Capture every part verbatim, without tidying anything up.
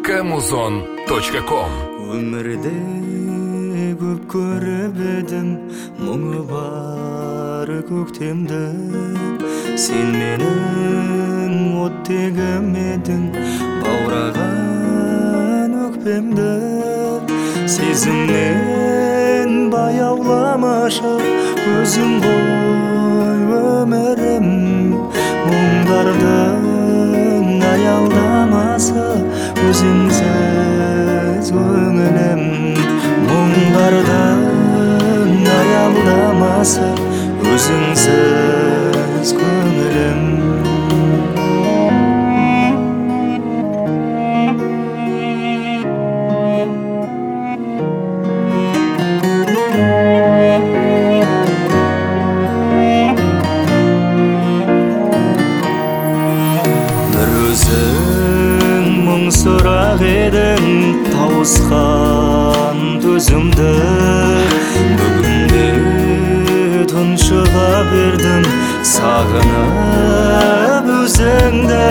камузон точка ком. Өмірде көп көріп едім, мұңы бары көктемді. Сен менің оттегім едің, баураған өкпемді. Сезімнен баяуламашы, өзің ғой өмірім. Мұңдардың аялдамасы, өзіңсіз көңілім. Мұңдардың аялдамасы, өзіңсіз көңілім. Өзің мұң сұрақ едің, тауысқан төзімді. Бүгінде тұншыға бердім, сағынып өзіңді.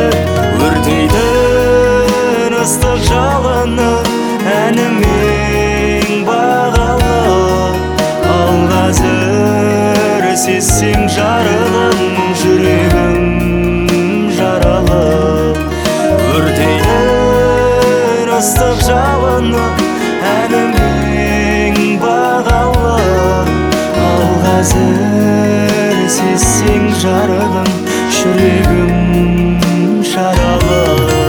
Өртейдің ыстық жалыны, әнімең бағалы. Ал қазір сезсең жарығым, жүрегім жаралы. Өртейдің ыстық жалыны, әнімең бағалы. Ал қазір сезсең жарығым, жүрегім жаралы.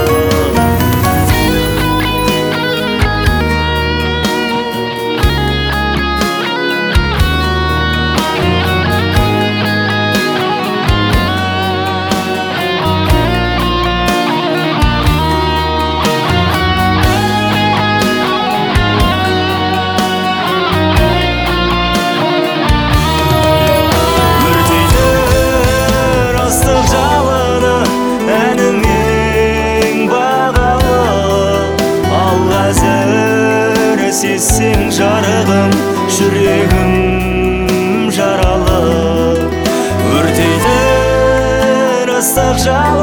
Сезсең жарығым, жүрегім жаралы. Өртейдің ыстық жалыны,